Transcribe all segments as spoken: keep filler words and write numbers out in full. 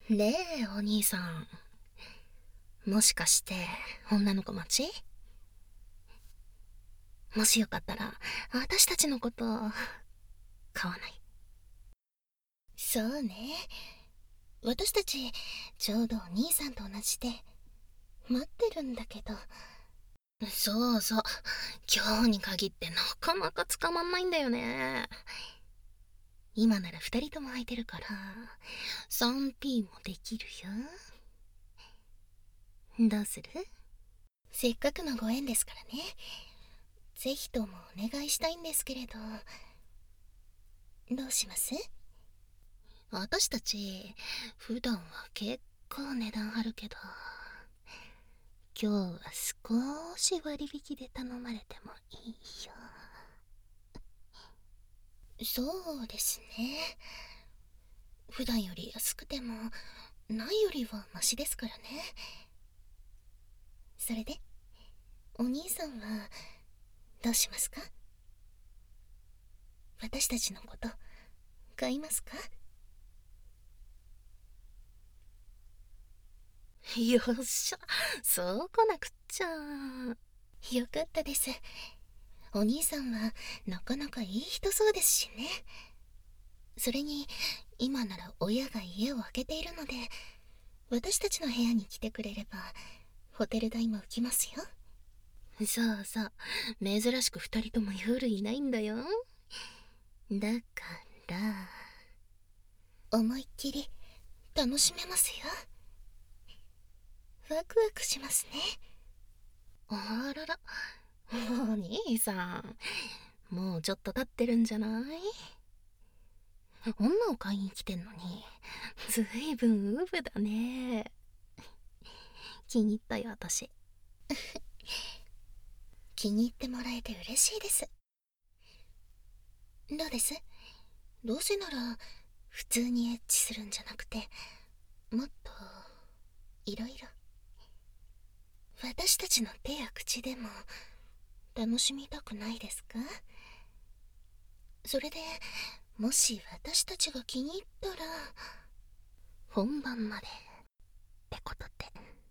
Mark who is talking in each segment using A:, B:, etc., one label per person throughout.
A: ねえ、お兄さん。もしかして、女の子待ち？もしよかったら、私たちのこと、買わない？そうね。私たち、ちょうどお兄さんと同じで、待ってるんだけど。そうそう。今日に限ってなかなか捕まんないんだよね。今なら二人とも空いてるから、スリーピー もできるよ。どうする？せっかくのご縁ですからね。ぜひともお願いしたいんですけれど、どうします？私たち、普段は結構値段張るけど、今日は少し割引で頼まれてもいいよ。そうですね。普段より安くても、ないよりはマシですからね。それで、お兄さんは、どうしますか？私たちのこと、買いますか？よっしゃ、そう来なくっちゃ。よかったです。お兄さんはなかなかいい人そうですしね。それに今なら親が家を空けているので、私たちの部屋に来てくれればホテル代も浮きますよ。そうそう、珍しく二人とも夜いないんだよ。だから思いっきり楽しめますよ。ワクワクしますね。あらら、お兄さん、もうちょっと経ってるんじゃない？女を買いに来てんのに、ずいぶんウブだね。気に入ったよ、私。気に入ってもらえて嬉しいです。どうです？どうせなら、普通にエッチするんじゃなくて、もっと、いろいろ。私たちの手や口でも、楽しみたくないですか？それで、もし私たちが気に入ったら、本番まで、ってことで。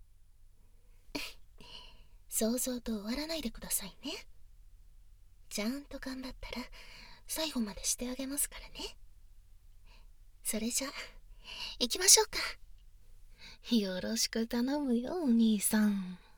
A: 想像と終わらないでくださいね。ちゃんと頑張ったら最後までしてあげますからね。それじゃ行きましょうか。よろしく頼むよ、お兄さん。